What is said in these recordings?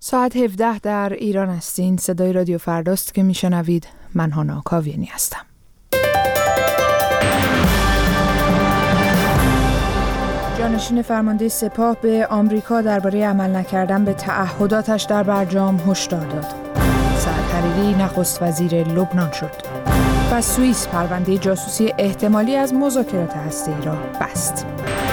ساعت 17 در ایران هستین. صدای رادیو فرداست که میشنوید. من هانا کاویانی هستم. جانشین فرمانده سپاه به آمریکا درباره عمل نکردن به تعهداتش در برجام هشدار داد. سعد حریری نخست وزیر لبنان شد. و سوئیس پرونده جاسوسی احتمالی از مذاکرات هسته‌ای را بست.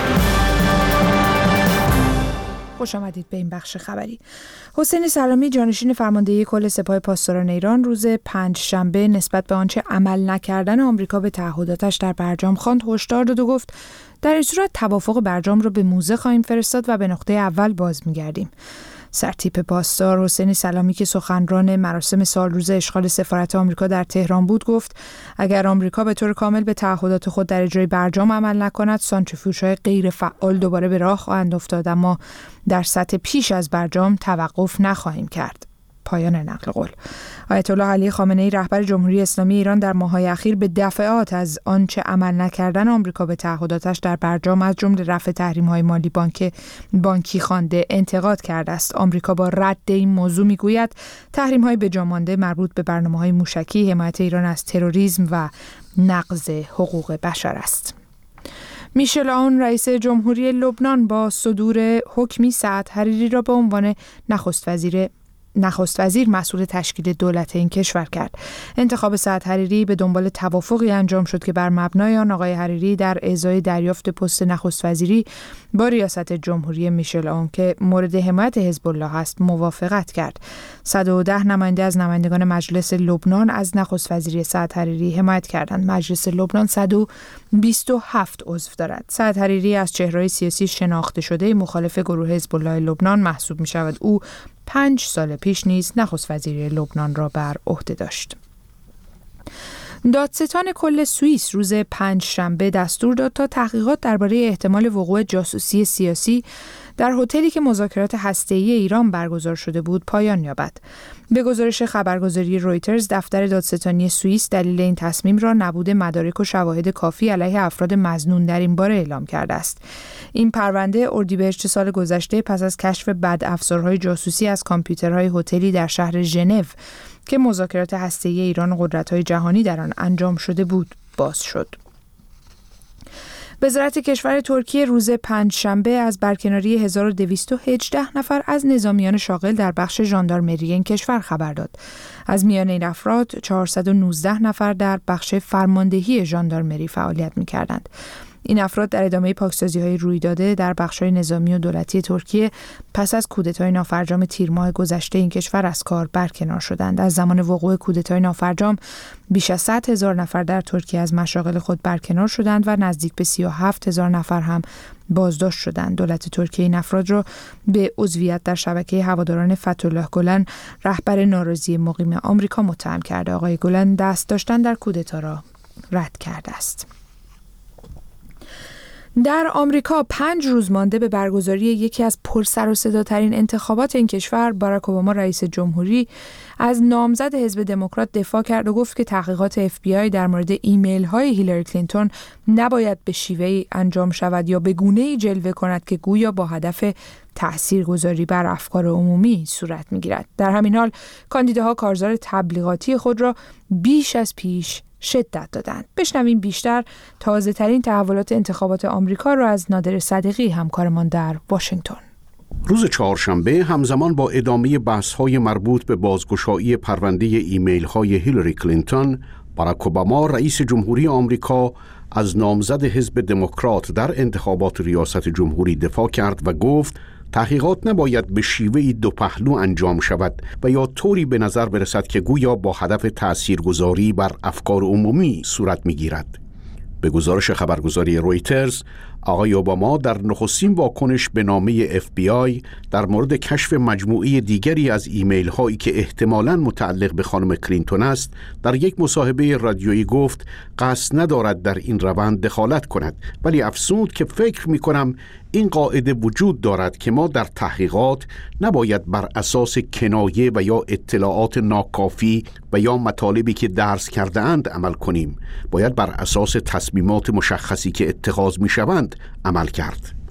خوش آمدید به این بخش خبری. حسین سلامی جانشین فرماندهی کل سپاه پاسداران ایران روز پنجشنبه نسبت به آنچه عمل نکردن آمریکا به تعهداتش در برجام خواند هشدار داد و گفت در این صورت توافق برجام را به موزه خواهیم فرستاد و به نقطه اول باز می‌گردیم. سرتیپ پاسدار حسین سلامی که سخنران مراسم سالروز اشغال سفارت آمریکا در تهران بود گفت اگر آمریکا به طور کامل به تعهدات خود در اجرای برجام عمل نکند سانتریفیوژهای غیر فعال دوباره به راه خواهند افتاد، اما در سطح پیش از برجام توقف نخواهیم کرد. پایان نقل قول. آیت الله علی خامنه‌ای رهبر جمهوری اسلامی ایران در ماه‌های اخیر به دفعات از آنچه عمل نکردن آمریکا به تعهداتش در برجام از جمله رفع تحریم‌های مالی بانکی خوانده انتقاد کرده است. آمریکا با رد این موضوع میگوید تحریم‌های بجامانده مربوط به برنامه‌های موشکی، حمایت ایران از تروریسم و نقض حقوق بشر است. میشل عون رئیس جمهوری لبنان با صدور حکمی سعد حریری را به عنوان نخست وزیر مسئول تشکیل دولت این کشور کرد. انتخاب سعد حریری به دنبال توافقی انجام شد که بر مبنای آن آقای حریری در ازای دریافت پست نخست وزیری با ریاست جمهوری میشل عون که مورد حمایت حزب الله است موافقت کرد. 110 نماینده از نمایندگان مجلس لبنان از نخست وزیری سعد حریری حمایت کردند. مجلس لبنان 127 عضو دارد. سعد حریری از چهره‌های سیاسی شناخته شده مخالف گروه حزب الله لبنان محسوب می‌شود. او 5 سال پیش نیز نخست وزیری لبنان را بر عهده داشت. دادستان کل سوئیس روز پنجشنبه دستور داد تا تحقیقات درباره احتمال وقوع جاسوسی سیاسی در هتلی که مذاکرات هسته‌ای ایران برگزار شده بود پایان یابد. به گزارش خبرگزاری رویترز، دفتر دادستانی سوئیس دلیل این تصمیم را نبود مدارک و شواهد کافی علیه افراد مظنون در این باره اعلام کرده است. این پرونده اردیبهشت سال گذشته پس از کشف بدافزارهای جاسوسی از کامپیوترهای هتلی در شهر ژنو که مذاکرات هسته‌ای ایران و قدرت‌های جهانی در آن انجام شده بود باز شد. وزارت کشور ترکیه روز پنجشنبه از برکناری 1218 نفر از نظامیان شاغل در بخش ژاندارمری این کشور خبر داد. از میان این افراد 419 نفر در بخش فرماندهی ژاندارمری فعالیت می‌کردند. این افراد در ادامه پاکسازی‌های روی داده در بخش‌های نظامی و دولتی ترکیه پس از کودتای نافرجام تیر ماه گذشته این کشور از کار برکنار شدند. از زمان وقوع کودتای نافرجام بیش از 100,000 نفر در ترکیه از مشاغل خود برکنار شدند و نزدیک به 37,000 نفر هم بازداشت شدند. دولت ترکیه این افراد را به عضویت در شبکه هواداران فتح‌الله گلن، رهبر ناراضی مقیم آمریکا، متهم کرده. آقای گلن دست داشتن در کودتا را رد کرده است. در آمریکا 5 روز مانده به برگزاری یکی از پرسر و صداترین انتخابات این کشور، باراک اوباما رئیس جمهوری از نامزد حزب دموکرات دفاع کرد و گفت که تحقیقات FBI در مورد ایمیل های هیلاری کلینتون نباید به شیوهی انجام شود یا به گونه‌ای جلوه کند که گویا با هدف تاثیرگذاری بر افکار عمومی صورت می‌گیرد. در همین حال کاندیداها کارزار تبلیغاتی خود را بیش از پیش شدت دادند. بشنویم بیشتر تازه ترین تحولات انتخابات آمریکا را از نادر صدیقی، همکارمان در واشنگتن. روز چهارشنبه همزمان با ادامه بحث‌های مربوط به بازگشایی پرونده ایمیل‌های هیلاری کلینتون، باراک اوباما رئیس جمهوری آمریکا از نامزد حزب دموکرات در انتخابات ریاست جمهوری دفاع کرد و گفت تحقیقات نباید به شیوهی دو پهلو انجام شود و یا طوری به نظر برسد که گویا با هدف تاثیرگذاری بر افکار عمومی صورت می‌گیرد. به گزارش خبرگزاری رویترز، آقای اوباما در نخستین واکنش به نامه FBI در مورد کشف مجموعه دیگری از ایمیل هایی که احتمالاً متعلق به خانم کلینتون است، در یک مصاحبه رادیویی گفت قصد ندارد در این روند دخالت کند، ولی افزود که فکر می کنم این قاعده وجود دارد که ما در تحقیقات نباید بر اساس کنایه و یا اطلاعات ناکافی و یا مطالبی که درس کرده اند عمل کنیم، باید بر اساس تصمیمات مشخصی که اتخاذ می شوند عمل کرد.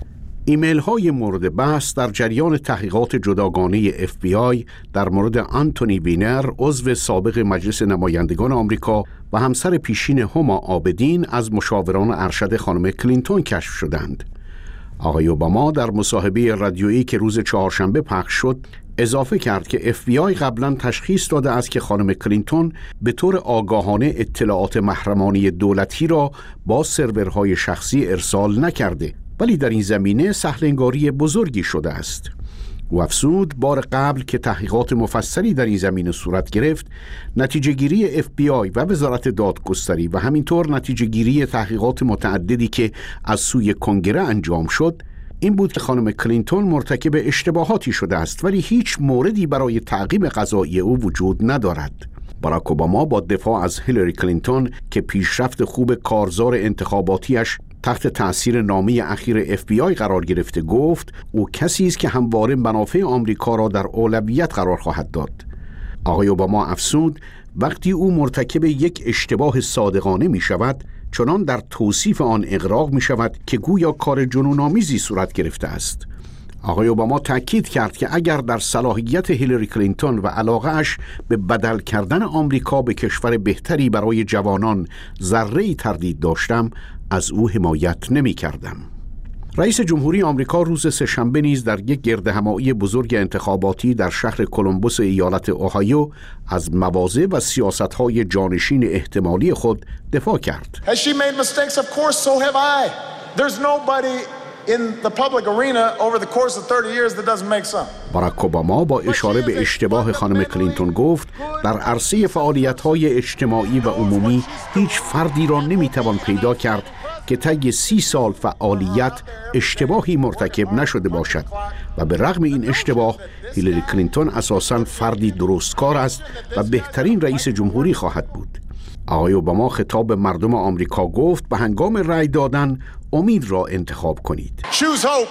ایمیل های مورد بحث در جریان تحقیقات جداگانه FBI در مورد آنتونی وینر، عضو سابق مجلس نمایندگان آمریکا و همسر پیشین هما عابدین از مشاوران ارشد خانم کلینتون کشف شدند. آقای اوباما در مصاحبه رادیویی که روز چهارشنبه پخش شد اضافه کرد که FBI قبلا تشخیص داده است که خانم کلینتون به طور آگاهانه اطلاعات محرمانه دولتی را با سرورهای شخصی ارسال نکرده، ولی در این زمینه سهل‌انگاری بزرگی شده است. او افزود بار قبل که تحقیقات مفصلی در این زمینه صورت گرفت، نتیجه گیری FBI و وزارت دادگستری و همینطور نتیجه گیری تحقیقات متعددی که از سوی کنگره انجام شد این بود که خانم کلینتون مرتکب اشتباهاتی شده است، ولی هیچ موردی برای تعقیب قضایی او وجود ندارد. باراک اوباما با دفاع از هیلاری کلینتون که پیشرفت خوب کارزار انتخاباتیش تحت تأثیر نامه اخیر FBI قرار گرفته گفت او کسی است که همواره منافع آمریکا را در اولویت قرار خواهد داد. آقای اوباما افزود وقتی او مرتکب یک اشتباه صادقانه می شود چنان در توصیف آن اغراق می شود که گویا کار جنون‌آمیزی صورت گرفته است. آقای اوباما تأکید کرد که اگر در صلاحیت هیلاری کلینتون و علاقه‌اش به بدل کردن آمریکا به کشور بهتری برای جوانان ذره‌ای تردید داشتم از او حمایت نمی کردم. رئیس جمهوری آمریکا روز سه‌شنبه نیز در یک گردهمایی بزرگ انتخاباتی در شهر کلمبوس ایالت اوهایو از مواضع و سیاست‌های جانشین احتمالی خود دفاع کرد. Has she made mistakes? Of course, so have I. There's nobody in the public arena over the course of 30 years that doesn't make some. باراک اوباما با اشاره به اشتباه خانم کلینتون گفت در عرصه فعالیت‌های اجتماعی و عمومی هیچ فردی را نمی‌توان پیدا کرد که طی 30 سال فعالیت اشتباهی مرتکب نشده باشد و به رغم این اشتباه هیلاری کلینتون اساساً فردی درستکار است و بهترین رئیس جمهوری خواهد بود. آقای اوباما خطاب به مردم آمریکا گفت به هنگام رأی دادن امید را انتخاب کنید. Choose hope.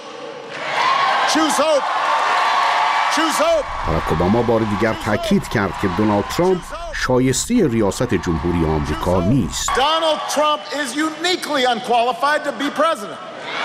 Choose hope. Choose hope. باراک اوباما بار دیگر تاکید کرد که دونالد ترامپ شایسته ریاست جمهوری آمریکا نیست. Donald Trump is uniquely unqualified to be president.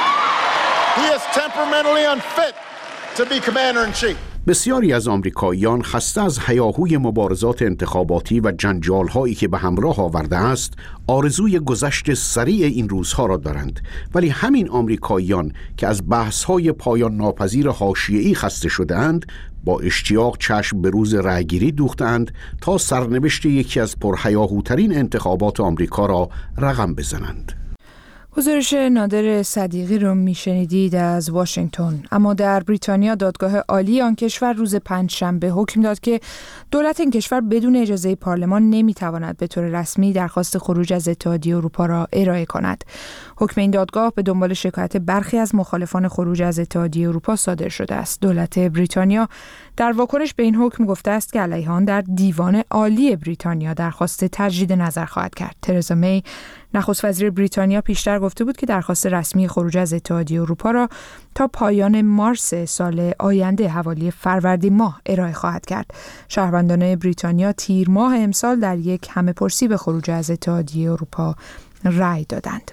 He is temperamentally unfit to be commander-in-chief. بسیاری از آمریکاییان خسته از هیاهوی مبارزات انتخاباتی و جنجال‌هایی که به همراه آورده است، آرزوی گذشت سریع این روزها را دارند، ولی همین آمریکاییان که از بحث‌های پایان ناپذیر حاشیه‌ای خسته شده‌اند، با اشتیاق چشم به روز رأیگیری دوختند تا سرنوشت یکی از پرهیاهوترین انتخابات آمریکا را رقم بزنند. گزارش نادر صدیقی رو میشنیدید از واشنگتن. اما در بریتانیا دادگاه عالی آن کشور روز پنجشنبه حکم داد که دولت این کشور بدون اجازه پارلمان نمیتواند به طور رسمی درخواست خروج از اتحادیه اروپا را ارائه کند. حکم این دادگاه به دنبال شکایت برخی از مخالفان خروج از اتحادیه اروپا صادر شده است. دولت بریتانیا در واکنش به این حکم گفته است که علیه آن در دیوان عالی بریتانیا درخواست تجدید نظر خواهد کرد. ترزا می نخست وزیر بریتانیا پیشتر گفته بود که درخواست رسمی خروج از اتحادیه اروپا را تا پایان مارس سال آینده حوالی فروردین ماه ارائه خواهد کرد. شهروندان بریتانیا تیر ماه امسال در یک همه‌پرسی به خروج از اتحادیه اروپا رأی دادند.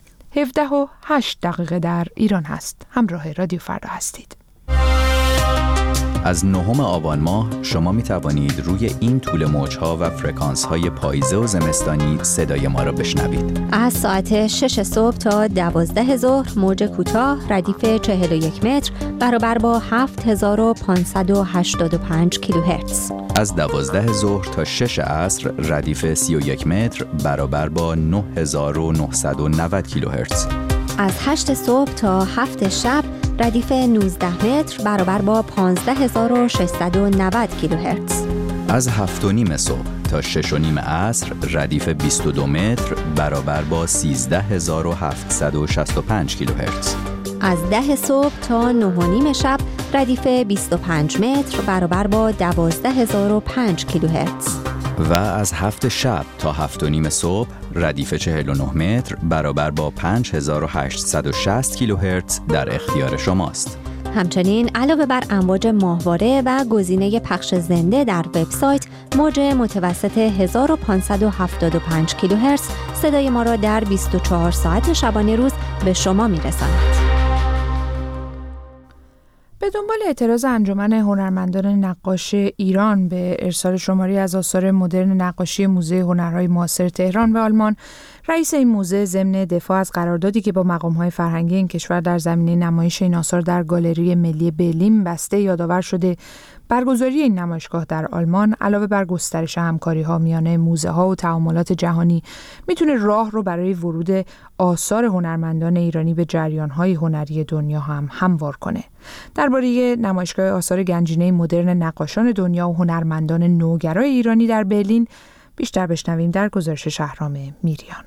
17:08 در ایران هست. همراه رادیو فردا هستید. از 9 آبان ماه شما می توانید روی این طول موج‌ها و فرکانس‌های پاییزه و زمستانی صدای ما را بشنوید. از ساعت 6 صبح تا 12 ظهر موج کوتاه ردیف 41 متر برابر با 7585 کیلوهرتز. از 12 ظهر تا 6 عصر ردیف 31 متر برابر با 9990 کیلوهرتز. از 8 صبح تا 7 شب ردیف 19 متر برابر با 15690 کیلوهرتز. از 7:30 صبح تا 6:30 عصر ردیف 22 متر برابر با 13765 کیلوهرتز. از 10 صبح تا 9:30 شب ردیف 25 متر برابر با 12005 کیلوهرتز. و از 7 شب تا 7:30 صبح ردیف 49 متر برابر با 5860 کیلوهرتز در اختیار شماست. همچنین علاوه بر امواج ماهواره و گزینه پخش زنده در وبسایت، موج متوسط 1575 کیلوهرتز صدای ما را در 24 ساعت شبانه روز به شما میرساند. دنبال اعتراض انجمن هنرمندان نقاش ایران به ارسال شماری از آثار مدرن نقاشی موزه هنرهای معاصر تهران به آلمان، رئیس این موزه ضمن دفاع از قراردادی که با مقام‌های فرهنگی این کشور در زمینه نمایش این آثار در گالری ملی برلین بسته یادآور شده برگزاری این نمایشگاه در آلمان علاوه بر گسترش همکاری‌ها میان موزه‌ها و تعاملات جهانی میتونه راه رو برای ورود آثار هنرمندان ایرانی به جریان‌های هنری دنیا هم هموار کنه. درباره نمایشگاه آثار گنجینه مدرن نقاشان دنیا و هنرمندان نوگرای ایرانی در برلین بیشتر بشنویم در گزارش شهرام میریان.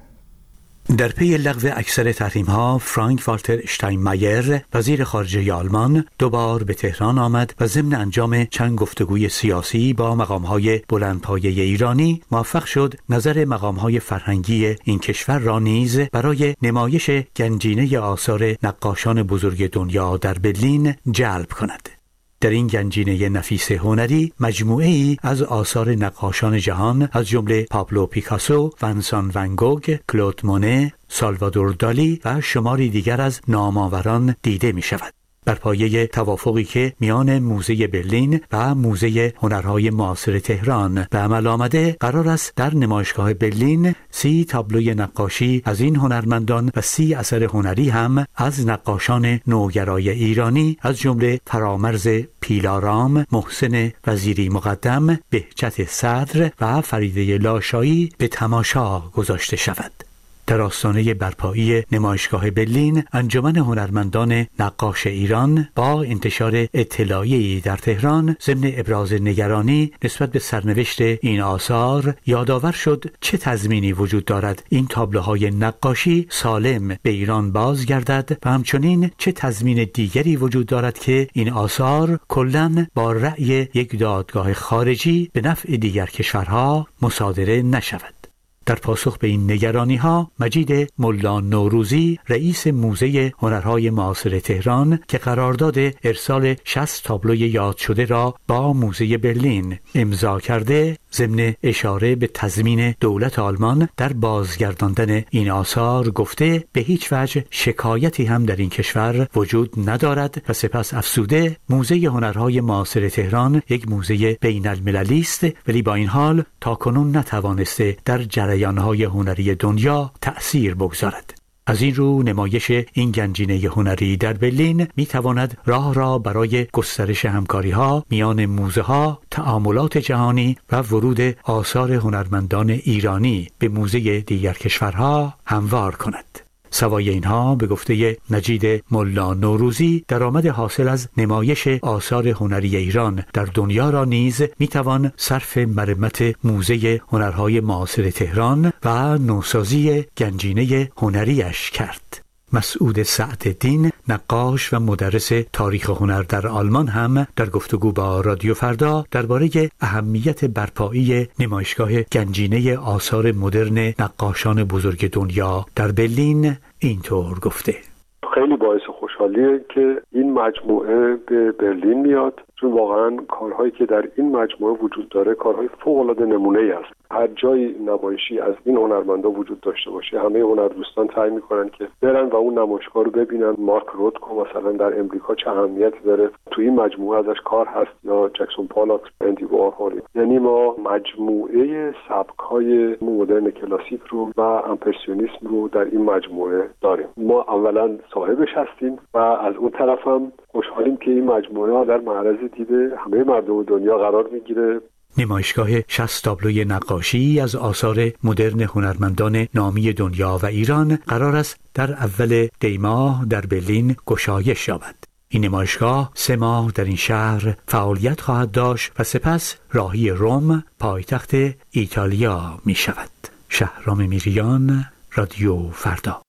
در پی لغو اکثر تحریم‌ها، فرانک والتر اشتاینمایر وزیر خارجه آلمان دوبار به تهران آمد و ضمن انجام چند گفتگوی سیاسی با مقام‌های بلندپایه ایرانی موفق شد نظر مقام‌های فرهنگی این کشور را نیز برای نمایش گنجینه آثار نقاشان بزرگ دنیا در برلین جلب کند. در این گنجینه نفیس هنری مجموعه‌ای از آثار نقاشان جهان از جمله پابلو پیکاسو، ونسان ون گوگ، کلود مونه، سالوادور دالی و شماری دیگر از نامآوران دیده می شود. بر پایه توافقی که میان موزه برلین و موزه هنرهای معاصر تهران به عمل آمده، قرار است در نمایشگاه برلین 30 تابلوی نقاشی از این هنرمندان و 30 اثر هنری هم از نقاشان نوگرای ایرانی از جمله فرامرز پیلارام، محسن وزیری مقدم، بهجت صدر و فریده لاشایی به تماشا گذاشته شود. در آستانه برپایی نمایشگاه برلین، انجمن هنرمندان نقاش ایران با انتشار اطلاعیه‌ای در تهران ضمن ابراز نگرانی نسبت به سرنوشت این آثار یادآور شد چه تضمینی وجود دارد این تابلوهای نقاشی سالم به ایران بازگردد و همچنین چه تضمین دیگری وجود دارد که این آثار کلاً با رأی یک دادگاه خارجی به نفع دیگر کشورها مصادره نشود. در پاسخ به این نگرانی‌ها، مجید ملا نوروزی رئیس موزه هنرهای معاصر تهران که قرارداد ارسال 60 تابلوی یاد شده را با موزه برلین امضا کرده، ضمن اشاره به تضمین دولت آلمان در بازگرداندن این آثار گفته به هیچ وجه شکایتی هم در این کشور وجود ندارد و سپس افزوده موزه هنرهای معاصر تهران یک موزه بین المللی است، ولی با این حال تاکنون نتوانسته در جریانهای هنری دنیا تأثیر بگذارد. از این رو نمایش این گنجینه هنری در برلین می تواند راه را برای گسترش همکاری‌ها میان موزه‌ها، تعاملات جهانی و ورود آثار هنرمندان ایرانی به موزه دیگر کشورها هموار کند. سوای اینها به گفته مجید ملا نوروزی درآمد حاصل از نمایش آثار هنری ایران در دنیا را نیز میتوان صرف مرمت موزه هنرهای معاصر تهران و نوسازی گنجینه هنریش کرد. مسعود سعدالدین نقاش و مدرس تاریخ هنر در آلمان هم در گفتگو با رادیو فردا درباره اهمیت برپایی نمایشگاه گنجینه آثار مدرن نقاشان بزرگ دنیا در برلین اینطور گفته: خیلی باعث خوشحالیه که این مجموعه به برلین میاد، چون واقعا کارهایی که در این مجموعه وجود داره کارهای فوق‌العاده نمونه‌ای است. هر جای نمایشی از این هنرمندا وجود داشته باشه، همه هنردوستان سعی میکنن که برن و اون نمایشگاه رو ببینن. مارک روتکو مثلا در امریکا چه اهمیتی داره، تو این مجموعه ازش کار هست، یا جکسون پالاک، اندی وارهول. یعنی ما مجموعه سبک‌های مدرن کلاسیک رو و امپرسیونیسم رو در این مجموعه داریم. ما اولا صاحبش هستیم و از اون طرف هم خوشحالیم که این مجموعه در معرض دید همه مردم دنیا قرار میگیره. نمایشگاه 60 تابلوی نقاشی از آثار مدرن هنرمندان نامی دنیا و ایران قرار است در اول دی ماه در برلین گشایش یابد. این نمایشگاه 3 ماه در این شهر فعالیت خواهد داشت و سپس راهی روم، پایتخت ایتالیا می شود. شهرام میریان، رادیو فردا.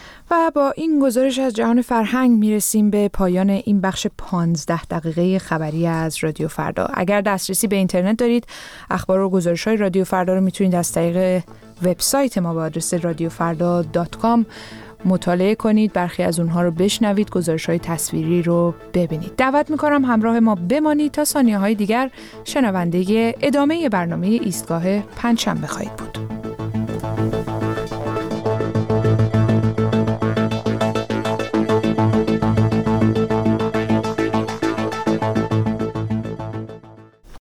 و با این گزارش از جهان فرهنگ میرسیم به پایان این بخش 15 دقیقه خبری از رادیو فردا. اگر دسترسی به اینترنت دارید، اخبار و گزارش‌های رادیو فردا رو میتونید از طریق وبسایت ما با آدرس radiofarda.com مطالعه کنید، برخی از اونها رو بشنوید، گزارش‌های تصویری رو ببینید. دعوت میکنم همراه ما بمانید تا ثانیه‌های دیگر شنونده ادامه برنامه ایستگاه پنجشنبه خواهید بود.